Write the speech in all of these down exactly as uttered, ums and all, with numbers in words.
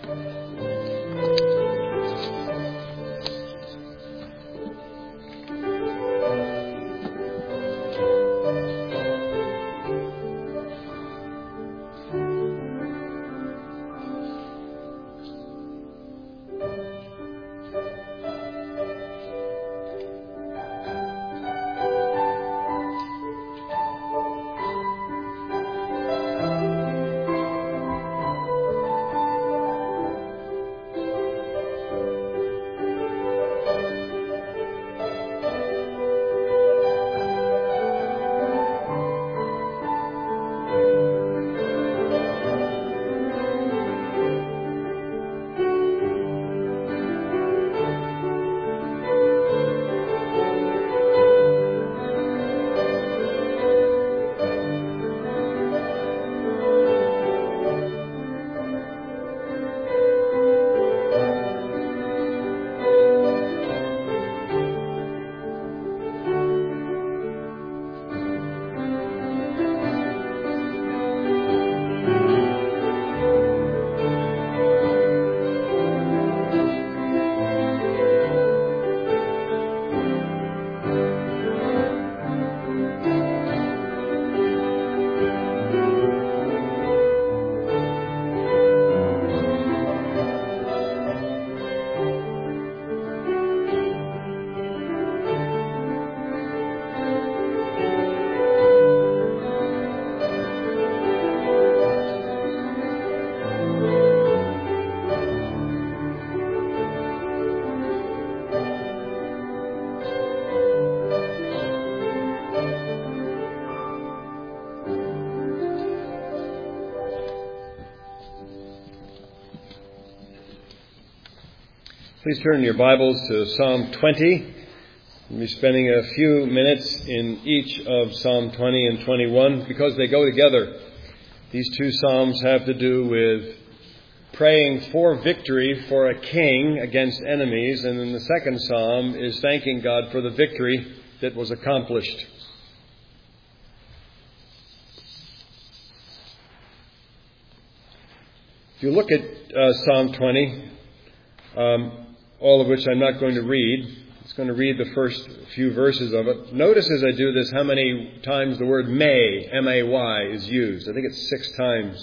Please turn your Bibles to Psalm twenty. We'll be spending a few minutes in each of Psalm twenty and twenty-one because they go together. These two psalms have to do with praying for victory for a king against enemies, and then the second psalm is thanking God for the victory that was accomplished. If you look at uh, Psalm twenty, um, all of which I'm not going to read, I'm just going to read the first few verses of it. Notice as I do this how many times the word may, M A Y, is used. I think it's six times.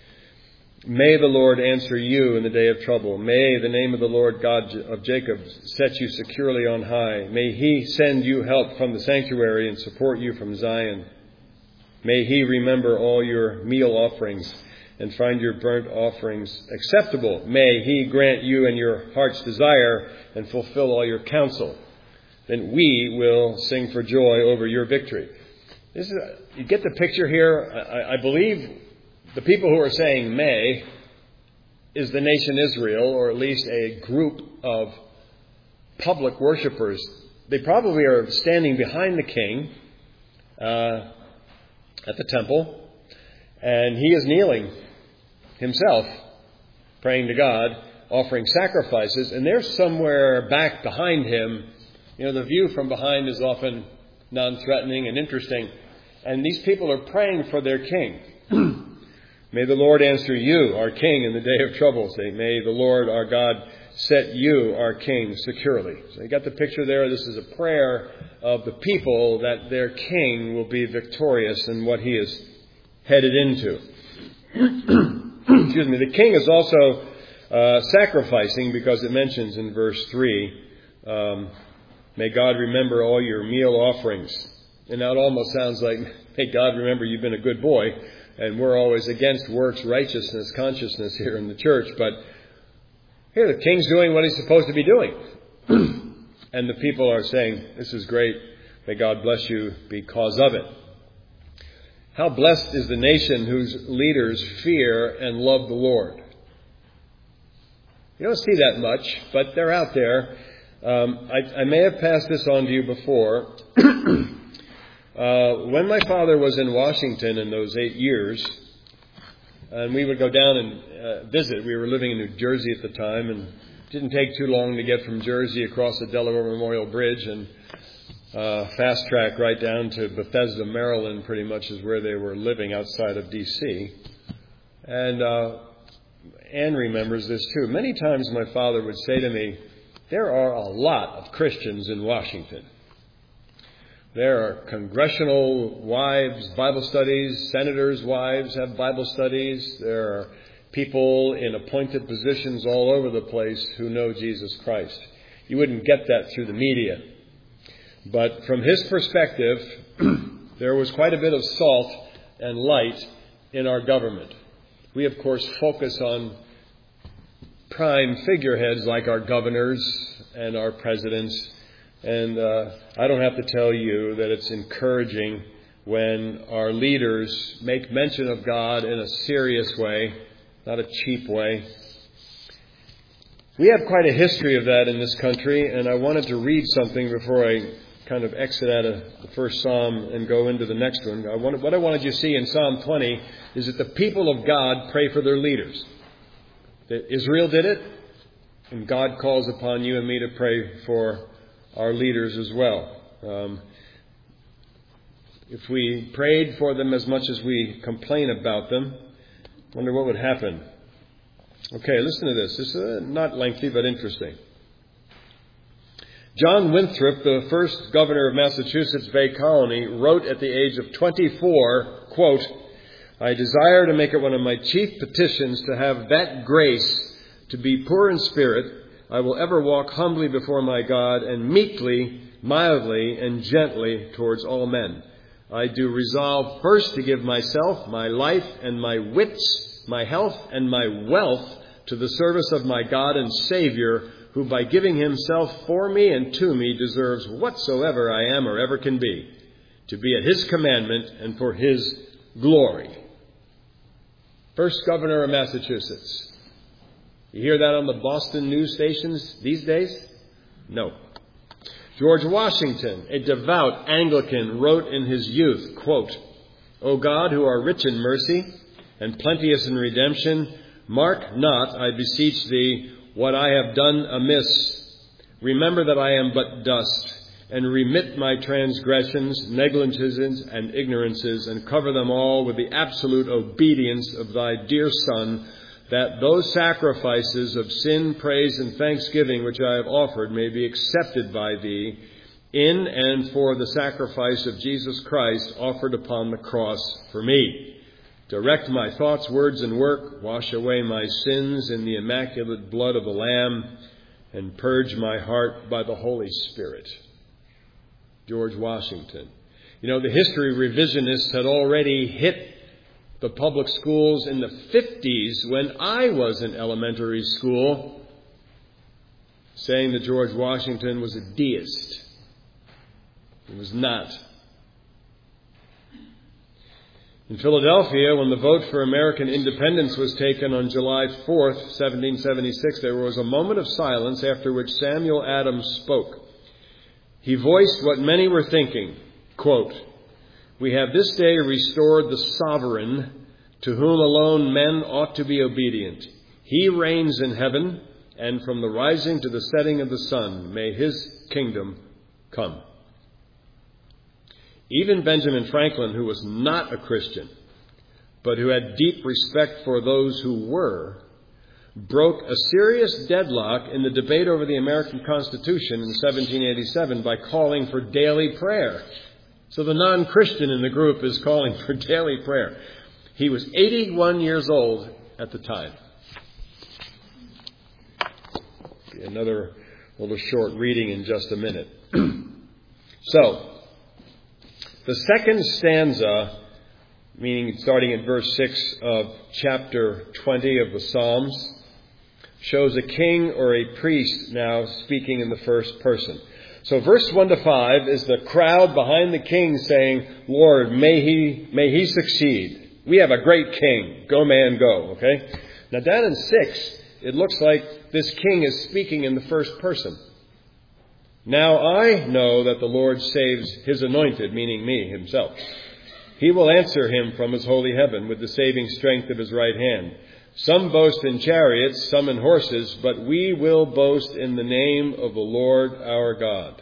May the Lord answer you in the day of trouble. May the name of the Lord God of Jacob set you securely on high. May he send you help from the sanctuary and support you from Zion. May he remember all your meal offerings and find your burnt offerings acceptable. May he grant you and your heart's desire and fulfill all your counsel. Then we will sing for joy over your victory. This is a, you get the picture here? I, I believe the people who are saying may is the nation Israel, or at least a group of public worshipers. They probably are standing behind the king uh, at the temple, and he is kneeling himself, praying to God, offering sacrifices, and they're somewhere back behind him. You know, the view from behind is often non-threatening and interesting, and these people are praying for their king. May the Lord answer you, our king, in the day of trouble. Say, may the Lord, our God, set you, our king, securely. So you got the picture there. This is a prayer of the people that their king will be victorious in what he is headed into. Excuse me. The king is also uh, sacrificing, because it mentions in verse three, um, may God remember all your meal offerings. And now it almost sounds like, may God remember you've been a good boy. And we're always against works righteousness consciousness here in the church. But here the king's doing what he's supposed to be doing. And the people are saying, this is great. May God bless you because of it. How blessed is the nation whose leaders fear and love the Lord. You don't see that much, but they're out there. Um, I, I may have passed this on to you before. uh, when my father was in Washington in those eight years, and we would go down and uh, visit. We were living in New Jersey at the time, and it didn't take too long to get from Jersey across the Delaware Memorial Bridge and Uh, fast track right down to Bethesda, Maryland, pretty much is where they were living outside of D C And uh, Anne remembers this too. Many times my father would say to me, there are a lot of Christians in Washington. There are congressional wives, Bible studies, senators' wives have Bible studies. There are people in appointed positions all over the place who know Jesus Christ. You wouldn't get that through the media. But from his perspective, there was quite a bit of salt and light in our government. We, of course, focus on prime figureheads like our governors and our presidents. And uh, I don't have to tell you that it's encouraging when our leaders make mention of God in a serious way, not a cheap way. We have quite a history of that in this country, and I wanted to read something before I kind of exit out of the first Psalm and go into the next one. I wanted, what I wanted you to see in Psalm twenty is that the people of God pray for their leaders. That Israel did it, and God calls upon you and me to pray for our leaders as well. Um, if we prayed for them as much as we complain about them, I wonder what would happen. Okay, listen to this. This is uh, not lengthy, but interesting. John Winthrop, the first governor of Massachusetts Bay Colony, wrote at the age of twenty-four, quote, I desire to make it one of my chief petitions to have that grace to be poor in spirit. I will ever walk humbly before my God and meekly, mildly, and gently towards all men. I do resolve first to give myself, my life, and my wits, my health, and my wealth to the service of my God and Savior, who by giving himself for me and to me deserves whatsoever I am or ever can be, to be at his commandment and for his glory. First governor of Massachusetts. You hear that on the Boston news stations these days? No. George Washington, a devout Anglican, wrote in his youth, quote, O God, who are rich in mercy and plenteous in redemption, mark not, I beseech thee, what I have done amiss. Remember that I am but dust, and remit my transgressions, negligences, and ignorances, and cover them all with the absolute obedience of thy dear Son, that those sacrifices of sin, praise, and thanksgiving which I have offered may be accepted by thee in and for the sacrifice of Jesus Christ offered upon the cross for me. Direct my thoughts, words, and work, wash away my sins in the immaculate blood of the Lamb, and purge my heart by the Holy Spirit. George Washington. You know, the history revisionists had already hit the public schools in the fifties when I was in elementary school, saying that George Washington was a deist. He was not. In Philadelphia, when the vote for American independence was taken on July fourth, seventeen seventy-six, there was a moment of silence after which Samuel Adams spoke. He voiced what many were thinking, quote, we have this day restored the sovereign to whom alone men ought to be obedient. He reigns in heaven, and from the rising to the setting of the sun, may his kingdom come. Even Benjamin Franklin, who was not a Christian, but who had deep respect for those who were, broke a serious deadlock in the debate over the American Constitution in seventeen eighty-seven by calling for daily prayer. So the non-Christian in the group is calling for daily prayer. He was eighty-one years old at the time. Another little short reading in just a minute. So, the second stanza, meaning starting at verse six of chapter twenty of the Psalms, shows a king or a priest now speaking in the first person. So verse one to five is the crowd behind the king saying, Lord, may he, may he succeed. We have a great king. Go, man, go. Okay? Now down in six, it looks like this king is speaking in the first person. Now I know that the Lord saves his anointed, meaning me, himself. He will answer him from his holy heaven with the saving strength of his right hand. Some boast in chariots, some in horses, but we will boast in the name of the Lord our God.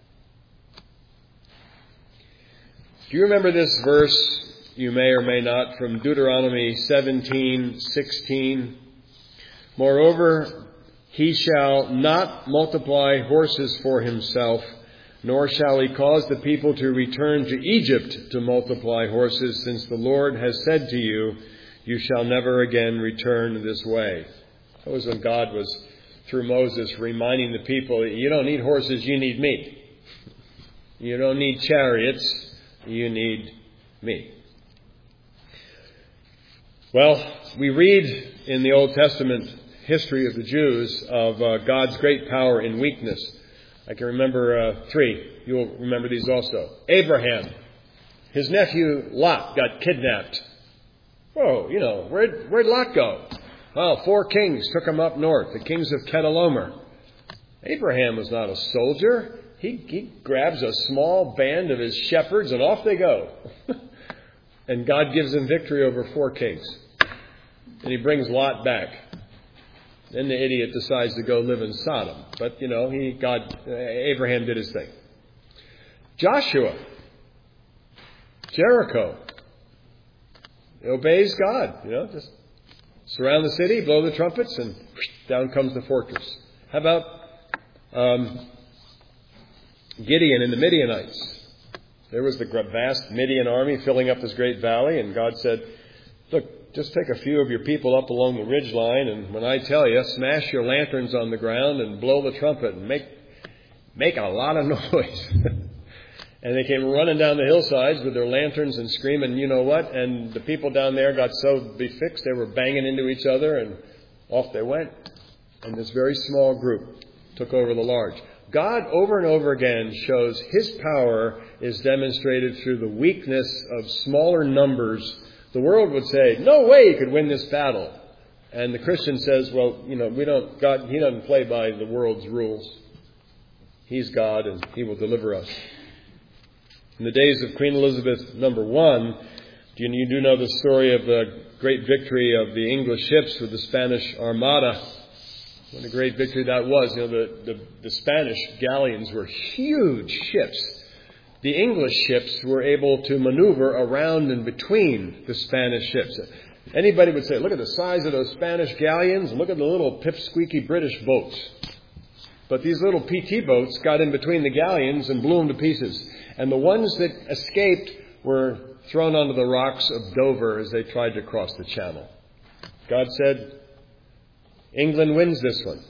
Do you remember this verse? You may or may not, from Deuteronomy seventeen sixteen. Moreover, he shall not multiply horses for himself, nor shall he cause the people to return to Egypt to multiply horses, since the Lord has said to you, you shall never again return this way. That was when God was, through Moses, reminding the people, you don't need horses, you need me. You don't need chariots, you need me. Well, we read in the Old Testament history of the Jews of uh, God's great power in weakness. I can remember uh, three. You'll remember these also. Abraham. His nephew Lot got kidnapped. Whoa, you know, where'd, where'd Lot go? Well, four kings took him up north, the kings of Kedalomer. Abraham was not a soldier. He, he grabs a small band of his shepherds and off they go. And God gives him victory over four kings. And he brings Lot back. Then the idiot decides to go live in Sodom. But, you know, he, God, Abraham did his thing. Joshua. Jericho. He obeys God, you know, just surround the city, blow the trumpets, and whoosh, down comes the fortress. How about um, Gideon and the Midianites? There was the vast Midian army filling up this great valley, and God said, look, just take a few of your people up along the ridge line, and when I tell you, smash your lanterns on the ground and blow the trumpet and make make a lot of noise. And they came running down the hillsides with their lanterns and screaming, you know what? And the people down there got so befixed, they were banging into each other, and off they went. And this very small group took over the large. God, over and over again, shows His power is demonstrated through the weakness of smaller numbers. The world would say, no way you could win this battle. And the Christian says, well, you know, we don't, God, He doesn't play by the world's rules. He's God, and He will deliver us. In the days of Queen Elizabeth number one, you, you do know the story of the great victory of the English ships with the Spanish Armada. What a great victory that was. You know, the, the, the Spanish galleons were huge ships. The English ships were able to maneuver around and between the Spanish ships. Anybody would say, look at the size of those Spanish galleons and look at the little pipsqueaky British boats. But these little P T boats got in between the galleons and blew them to pieces. And the ones that escaped were thrown onto the rocks of Dover as they tried to cross the channel. God said, England wins this one.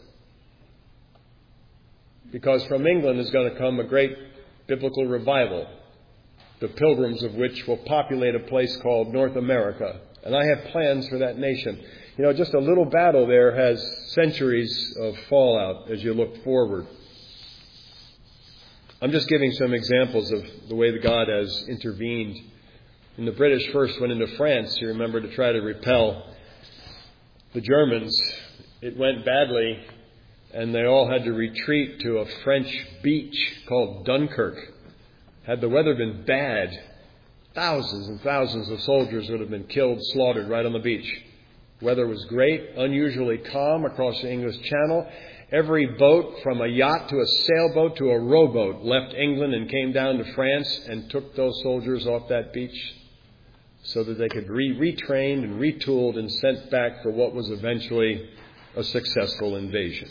Because from England is going to come a great biblical revival, the pilgrims of which will populate a place called North America. And I have plans for that nation. You know, just a little battle there has centuries of fallout as you look forward. I'm just giving some examples of the way that God has intervened. When the British first went into France, you remember, to try to repel the Germans, it went badly, and they all had to retreat to a French beach called Dunkirk. Had the weather been bad, thousands and thousands of soldiers would have been killed, slaughtered right on the beach. Weather was great, unusually calm across the English Channel. Every boat, from a yacht to a sailboat to a rowboat, left England and came down to France and took those soldiers off that beach so that they could be retrained and retooled and sent back for what was eventually a successful invasion.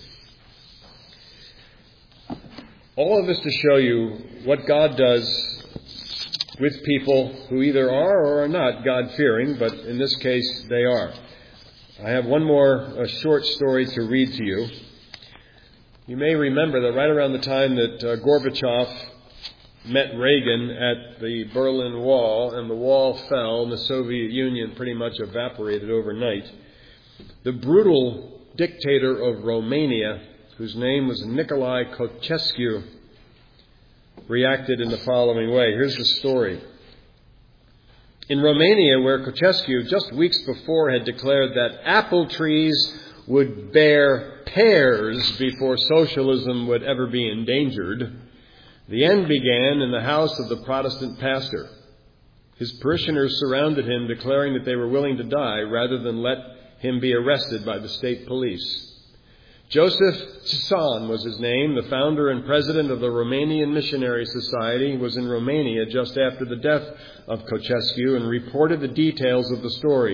All of this to show you what God does with people who either are or are not God-fearing, but in this case they are. I have one more a short story to read to you. You may remember that right around the time that uh, Gorbachev met Reagan at the Berlin Wall and the wall fell and the Soviet Union pretty much evaporated overnight, the brutal dictator of Romania, whose name was Nicolae Ceausescu, reacted in the following way. Here's the story. In Romania, where Ceausescu just weeks before had declared that apple trees would bear pears before socialism would ever be endangered, the end began in the house of the Protestant pastor. His parishioners surrounded him, declaring that they were willing to die rather than let him be arrested by the state police. Joseph Tsisan was his name, the founder and president of the Romanian Missionary Society, was in Romania just after the death of Ceausescu and reported the details of the story.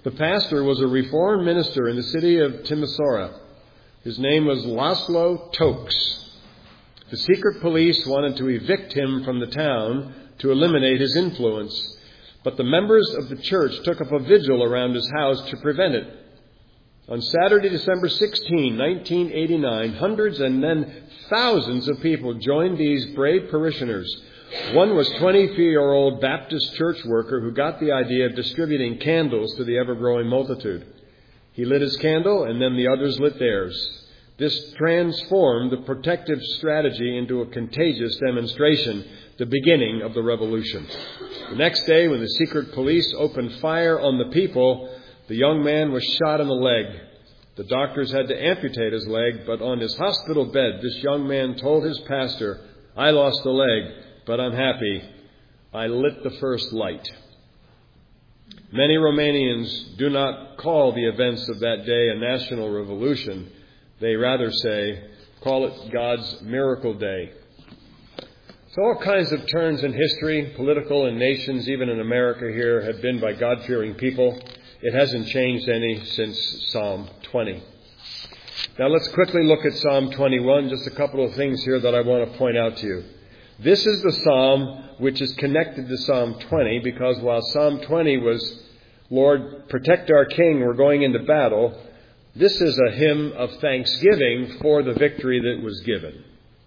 The pastor was a Reformed minister in the city of Timisoara. His name was Laszlo Tokes. The secret police wanted to evict him from the town to eliminate his influence, but the members of the church took up a vigil around his house to prevent it. On Saturday, December sixteenth, nineteen eighty-nine, hundreds and then thousands of people joined these brave parishioners. One was twenty-three-year-old Baptist church worker who got the idea of distributing candles to the ever-growing multitude. He lit his candle, and then the others lit theirs. This transformed the protective strategy into a contagious demonstration, the beginning of the revolution. The next day, when the secret police opened fire on the people, the young man was shot in the leg. The doctors had to amputate his leg, but on his hospital bed, this young man told his pastor, "I lost a leg, but I'm happy. I lit the first light." Many Romanians do not call the events of that day a national revolution. They rather say, call it God's miracle day. So all kinds of turns in history, political and nations, even in America here, have been by God-fearing people. It hasn't changed any since Psalm twenty. Now let's quickly look at Psalm twenty-one. Just a couple of things here that I want to point out to you. This is the psalm which is connected to Psalm twenty, because while Psalm twenty was, Lord, protect our king, we're going into battle, this is a hymn of thanksgiving for the victory that was given.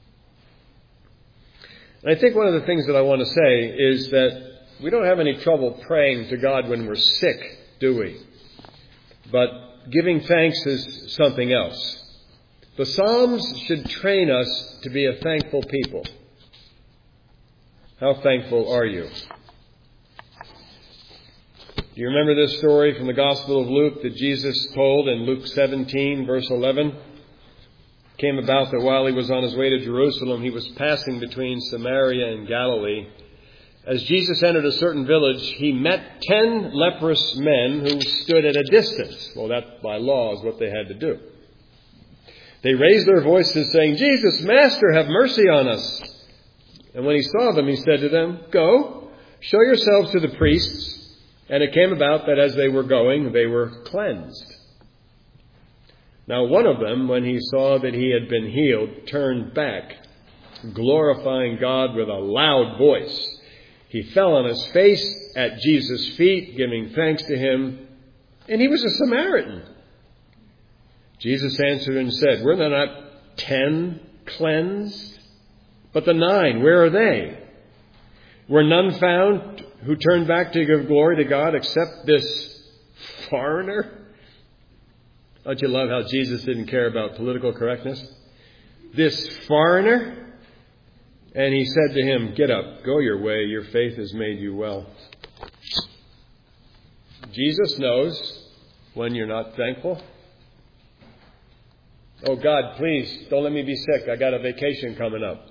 And I think one of the things that I want to say is that we don't have any trouble praying to God when we're sick, do we? But giving thanks is something else. The Psalms should train us to be a thankful people. How thankful are you? Do you remember this story from the Gospel of Luke that Jesus told in Luke seventeen, verse eleven? It came about that while he was on his way to Jerusalem, he was passing between Samaria and Galilee. As Jesus entered a certain village, he met ten leprous men who stood at a distance. Well, that by law is what they had to do. They raised their voices saying, "Jesus, Master, have mercy on us." And when he saw them, he said to them, "Go, show yourselves to the priests." And it came about that as they were going, they were cleansed. Now one of them, when he saw that he had been healed, turned back, glorifying God with a loud voice. He fell on his face at Jesus' feet, giving thanks to him, and he was a Samaritan. Jesus answered and said, "Were there not ten cleansed? But the nine, where are they? Were none found who turned back to give glory to God except this foreigner?" Don't you love how Jesus didn't care about political correctness? This foreigner? And he said to him, "Get up, go your way, your faith has made you well." Jesus knows when you're not thankful. "Oh God, please, don't let me be sick. I got a vacation coming up."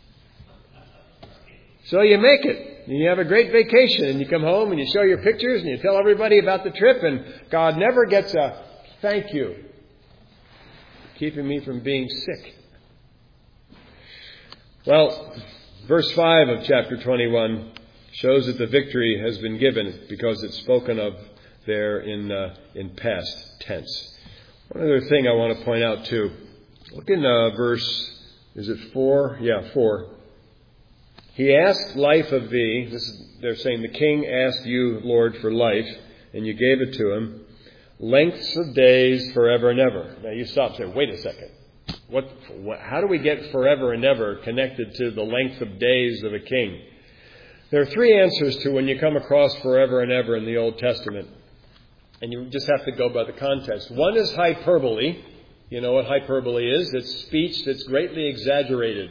So you make it, and you have a great vacation, and you come home and you show your pictures and you tell everybody about the trip, and God never gets a thank you for keeping me from being sick. Well, verse five of chapter twenty-one shows that the victory has been given because it's spoken of there in uh, in past tense. One other thing I want to point out too. Look in uh, verse, is it four? Yeah, four. He asked life of thee. This is, they're saying the king asked you, Lord, for life, and you gave it to him. Lengths of days forever and ever. Now you stop and say, wait a second. What, what? How do we get forever and ever connected to the length of days of a king? There are three answers to when you come across forever and ever in the Old Testament. And you just have to go by the context. One is hyperbole. You know what hyperbole is? It's speech that's greatly exaggerated.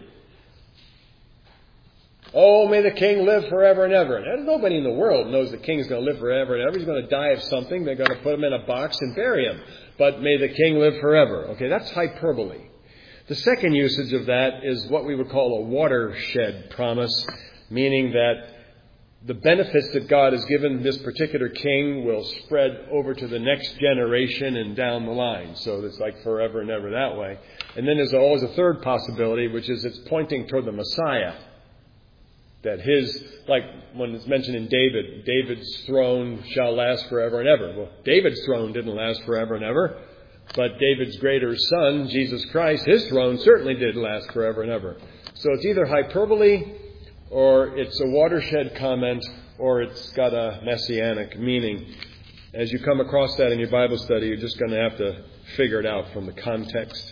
Oh, may the king live forever and ever. And nobody in the world knows the king's going to live forever and ever. He's going to die of something. They're going to put him in a box and bury him. But may the king live forever. Okay, that's hyperbole. The second usage of that is what we would call a watershed promise, meaning that the benefits that God has given this particular king will spread over to the next generation and down the line. So it's like forever and ever that way. And then there's always a third possibility, which is it's pointing toward the Messiah. That his, like when it's mentioned in David, David's throne shall last forever and ever. Well, David's throne didn't last forever and ever, but David's greater son, Jesus Christ, his throne certainly did last forever and ever. So it's either hyperbole, or it's a watershed comment, or it's got a messianic meaning. As you come across that in your Bible study, you're just going to have to figure it out from the context.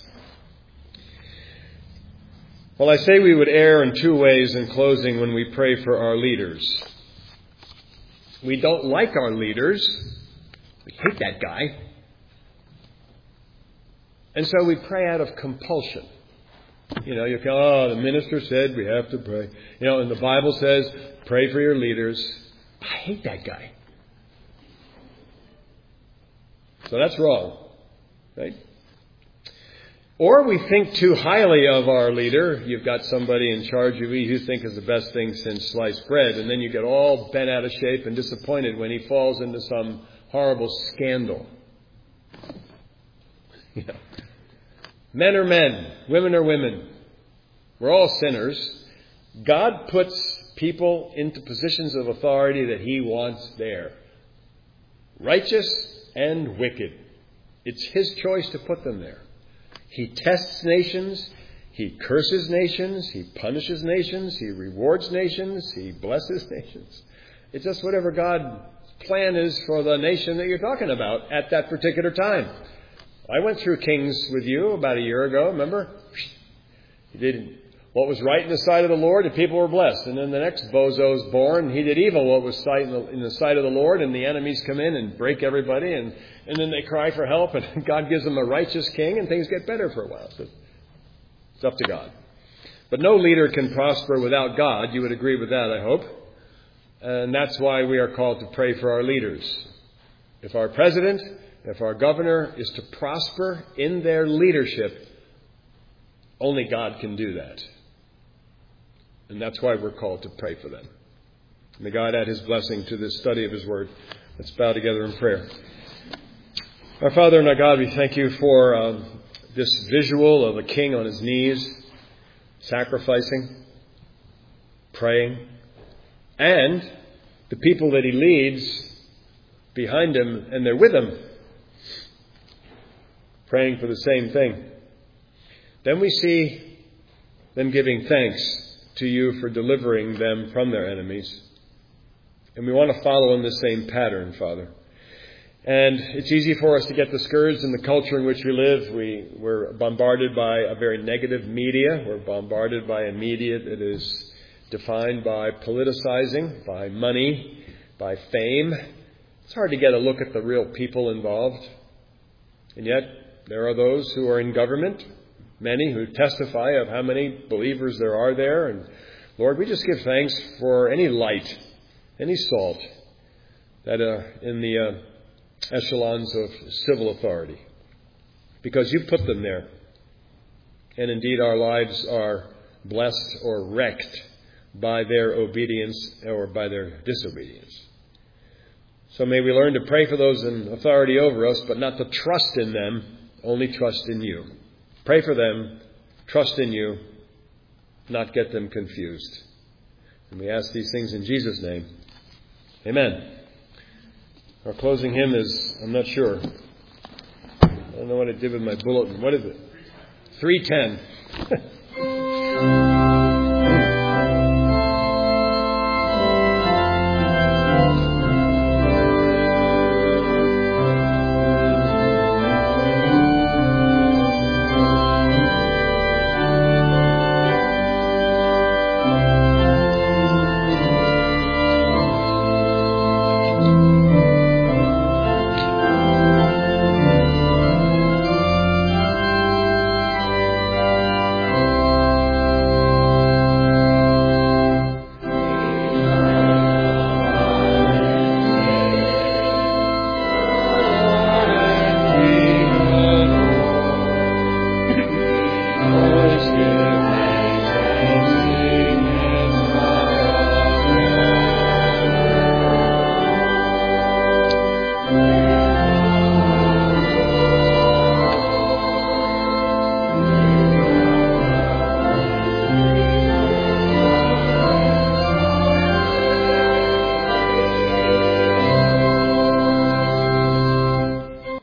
Well, I say we would err in two ways in closing when we pray for our leaders. We don't like our leaders. We hate that guy. And so we pray out of compulsion. You know, you go, oh, the minister said we have to pray. You know, and the Bible says, pray for your leaders. I hate that guy. So that's wrong, right? Or we think too highly of our leader. You've got somebody in charge of you you think is the best thing since sliced bread, and then you get all bent out of shape and disappointed when he falls into some horrible scandal. Yeah. Men are men, women are women. We're all sinners. God puts people into positions of authority that he wants there. Righteous and wicked. It's his choice to put them there. He tests nations, he curses nations, he punishes nations, he rewards nations, he blesses nations. It's just whatever God's plan is for the nation that you're talking about at that particular time. I went through Kings with you about a year ago, remember? He did what was right in the sight of the Lord, and people were blessed. And then the next bozo is born. He did evil what was sight in the, in the sight of the Lord, and the enemies come in and break everybody, and, and then they cry for help, and God gives them a righteous king, and things get better for a while. So it's up to God. But no leader can prosper without God. You would agree with that, I hope. And that's why we are called to pray for our leaders. If our president, if our governor is to prosper in their leadership, only God can do that. And that's why we're called to pray for them. May God add his blessing to this study of his word. Let's bow together in prayer. Our Father and our God, we thank you for uh, this visual of a king on his knees, sacrificing, praying, and the people that he leads behind him, and they're with him, praying for the same thing. Then we see them giving thanks to you for delivering them from their enemies. And we want to follow in the same pattern, Father. And it's easy for us to get discouraged in the culture in which we live. We, we're bombarded by a very negative media. We're bombarded by a media that is defined by politicizing, by money, by fame. It's hard to get a look at the real people involved. And yet, there are those who are in government, many who testify of how many believers there are there. And Lord, we just give thanks for any light, any salt that are in the uh, echelons of civil authority, because you put them there. And indeed, our lives are blessed or wrecked by their obedience or by their disobedience. So may we learn to pray for those in authority over us, but not to trust in them, only trust in you. Pray for them, trust in you, not get them confused. And we ask these things in Jesus' name. Amen. Our closing hymn is, I'm not sure. I don't know what I did with my bulletin. What is it? three ten.